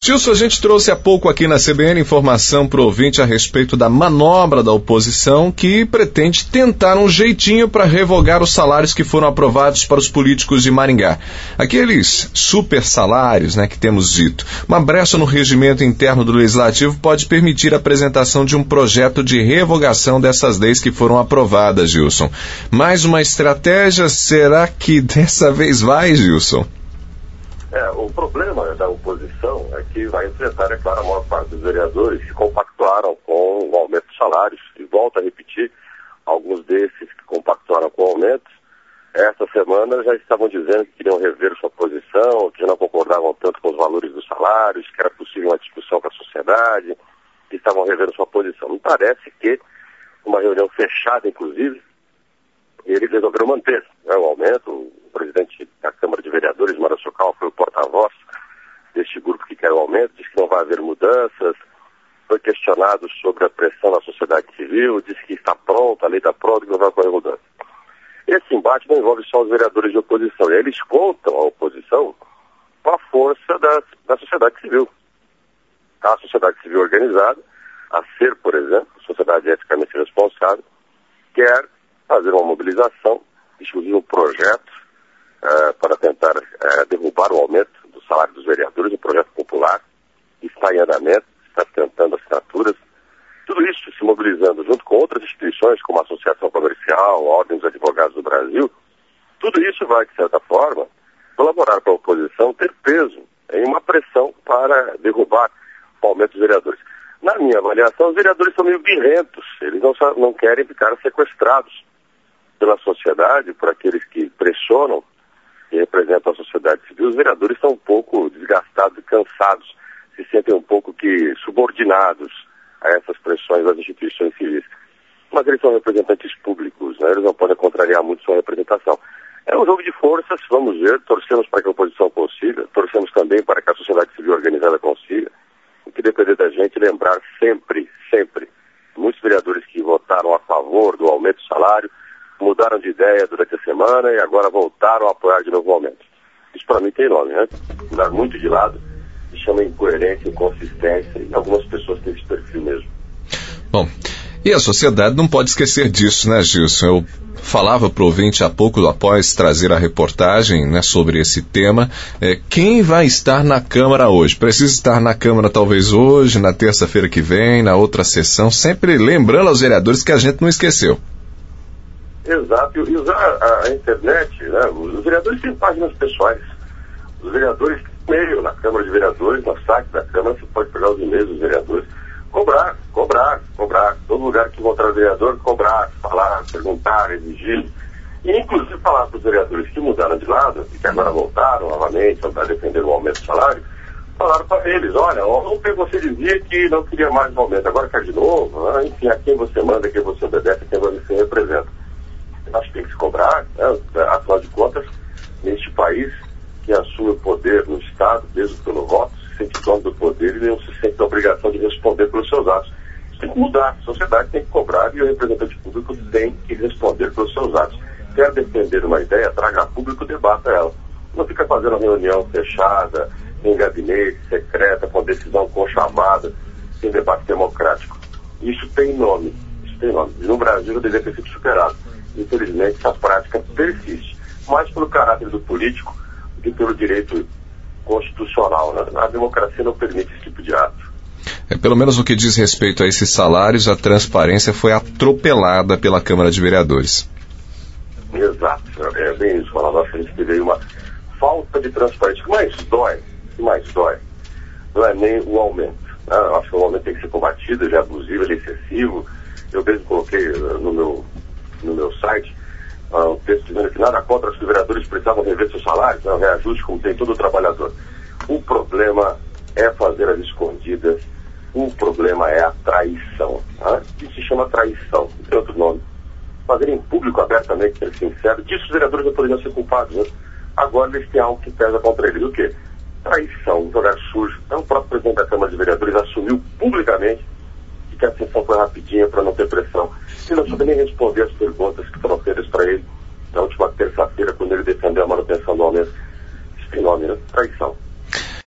Gilson, a gente trouxe há pouco aqui na CBN informação para o ouvinte a respeito da manobra da oposição que pretende tentar um jeitinho para revogar os salários que foram aprovados para os políticos de Maringá. Aqueles super salários, né, que temos dito. Uma brecha no regimento interno do Legislativo pode permitir a apresentação de um projeto de revogação dessas leis que foram aprovadas, Gilson. Mais uma estratégia, será que dessa vez vai, Gilson? O problema da oposição é que vai enfrentar, é claro, a maior parte dos vereadores que compactuaram com o aumento dos salários. E volto a repetir, alguns desses que compactuaram com aumentos, esta semana já estavam dizendo que queriam rever sua posição, que não concordavam tanto com os valores dos salários, que era possível uma discussão com a sociedade, que estavam revendo sua posição. Me parece que, uma reunião fechada, inclusive, eles resolveram manter, né, o aumento. O presidente da Câmara de Vereadores, Mário Socal, foi o porta-voz deste grupo que quer o aumento, disse que não vai haver mudanças, foi questionado sobre a pressão na sociedade civil, disse que está pronta, a lei está pronta, que não vai ocorrer mudança. Esse embate não envolve só os vereadores de oposição, e eles contam a oposição com a força da sociedade civil. A sociedade civil organizada, a SER, por exemplo, Sociedade Eticamente Responsável, quer fazer uma mobilização, discutir um projeto para tentar derrubar o aumento do salário dos vereadores, um projeto popular, que está em andamento, está tentando assinaturas. Tudo isso se mobilizando junto com outras instituições, como a Associação Comercial, a Ordem dos Advogados do Brasil. Tudo isso vai, de certa forma, colaborar para a oposição ter peso em uma pressão para derrubar o aumento dos vereadores. Na minha avaliação, os vereadores são meio birrentos, eles não querem ficar sequestrados pela sociedade, por aqueles que pressionam e representam a sociedade civil. Os vereadores são um pouco desgastados e cansados, se sentem um pouco que subordinados a essas pressões das instituições civis. Mas eles são representantes públicos, né? Eles não podem contrariar muito sua representação. É um jogo de forças, vamos ver, torcemos para que a oposição consiga, torcemos também para que a sociedade civil organizada consiga. O que depender da gente, lembrar sempre, muitos vereadores que votaram a favor do aumento do salário, mudaram de ideia durante a semana e agora voltaram a apoiar de novo o aumento. Isso para mim tem nome, né? Mudar muito de lado, se chama incoerência, inconsistência, e algumas pessoas têm esse perfil mesmo. Bom, e a sociedade não pode esquecer disso, né, Gilson? Eu falava para o ouvinte há pouco, após trazer a reportagem, né, sobre esse tema, quem vai estar na Câmara hoje? Precisa estar na Câmara talvez hoje, na terça-feira que vem, na outra sessão, sempre lembrando aos vereadores que a gente não esqueceu. Exato, e usar a internet, né? Os vereadores têm páginas pessoais. Os vereadores têm e-mail na Câmara de Vereadores, no site da Câmara, você pode pegar os e-mails dos vereadores. Cobrar. Todo lugar que encontrar o vereador, cobrar, falar, perguntar, exigir. E inclusive falar para os vereadores que mudaram de lado, e que agora voltaram novamente para defender o aumento do salário, falaram para eles, olha, ontem você dizia que não queria mais um aumento, agora quer de novo, né? Enfim, a quem você manda, a quem você obedece, a quem você representa. Acho que tem que se cobrar, né? Afinal de contas, neste país que assume o poder no Estado, mesmo pelo voto, se sente dono do poder e não se sente a obrigação de responder pelos seus atos. Isso tem que mudar, a sociedade tem que cobrar e o representante público tem que responder pelos seus atos. Quer defender uma ideia, traga a público, debata ela. Não fica fazendo reunião fechada, em gabinete, secreta, com decisão com chamada, sem debate democrático. Isso tem nome. E no Brasil deveria ter sido superado. Infelizmente, essa prática persiste, mais pelo caráter do político do que pelo direito constitucional, né? A democracia não permite esse tipo de ato. Pelo menos no que diz respeito a esses salários, a transparência foi atropelada pela Câmara de Vereadores. Exato, é bem isso. Nós a gente teve uma falta de transparência. O que mais dói, não é nem o aumento. Né? Eu acho que o aumento tem que ser combatido, ele é abusivo, ele é excessivo. Eu mesmo coloquei no meu site um texto dizendo que nada contra os vereadores precisavam rever seus salários, né, reajuste como tem todo o trabalhador. O problema é fazer as escondidas, o problema é a traição. Né? Isso se chama traição, não tem outro nome. Fazer em público, abertamente, ser sincero, disso os vereadores não poderiam ser culpados. Né? Agora eles têm algo que pesa contra eles. O quê? Traição, jogar sujo. Então, o próprio presidente da Câmara de Vereadores assumiu publicamente que a sessão foi rapidinha para não ter pressão. E não soube nem responder as perguntas que foram feitas para ele na última terça-feira, quando ele defendeu a manutenção do aumento. Isso tem nome, né? Traição.